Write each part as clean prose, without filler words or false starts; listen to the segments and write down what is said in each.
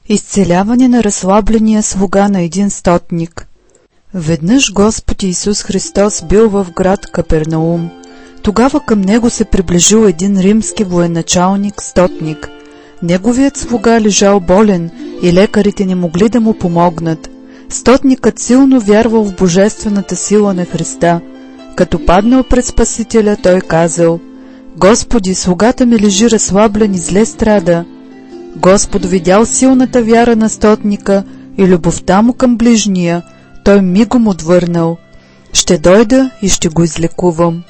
Изцеляване на разслабления слуга на един стотник. Веднъж Господ Исус Христос бил в град Капернаум. Тогава към него се приближил един римски военачалник, стотник. Неговият слуга лежал болен и лекарите не могли да му помогнат. Стотникът силно вярвал в божествената сила на Христа. Като паднал пред Спасителя, той казал: „Господи, слугата ми лежи разслаблен и зле страда.“ Господ видял силната вяра на стотника и любовта му към ближния. Той мигом отвърнал: „Ще дойда и ще го излекувам.“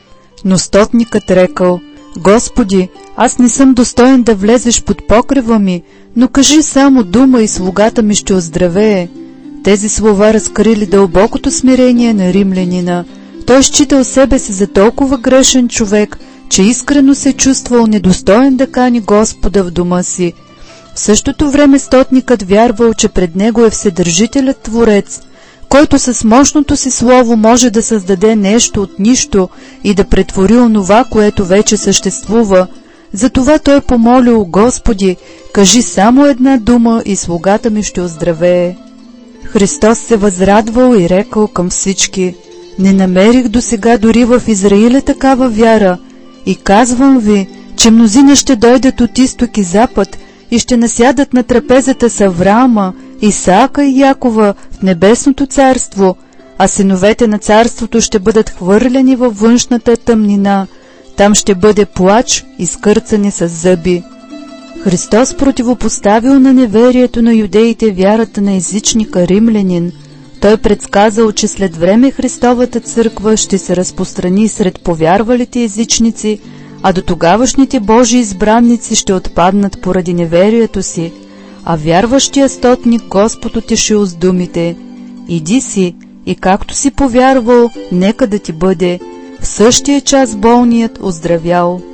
Но стотникът рекал: „Господи, аз не съм достоен да влезеш под покрива ми, но кажи само дума и слугата ми ще оздравее.“ Тези слова разкрили дълбокото смирение на римлянина. Той считал себе си за толкова грешен човек, че искрено се чувствал недостоен да кани Господа в дома си. В същото време стотникът вярвал, че пред него е Вседържителят Творец, който с мощното си слово може да създаде нещо от нищо и да претвори онова, което вече съществува. Затова той помолил: „Господи, кажи само една дума и слугата ми ще оздравее.“ Христос се възрадвал и рекал към всички: „Не намерих досега дори в Израиля такава вяра. И казвам ви, че мнозина ще дойдат от изток и запад и ще насядат на трапезата с Авраама, Исаака и Якова в небесното царство, а синовете на царството ще бъдат хвърлени във външната тъмнина. Там ще бъде плач и скърцане с зъби.“ Христос противопоставил на неверието на юдеите вярата на езичника римлянин. Той предсказал, че след време Христовата църква ще се разпространи сред повярвалите езичници, а до тогавашните Божии избранници ще отпаднат поради неверието си. А вярващия стотник Господ утешил с думите: „Иди си и както си повярвал, нека да ти бъде.“ В същия час болният оздравял.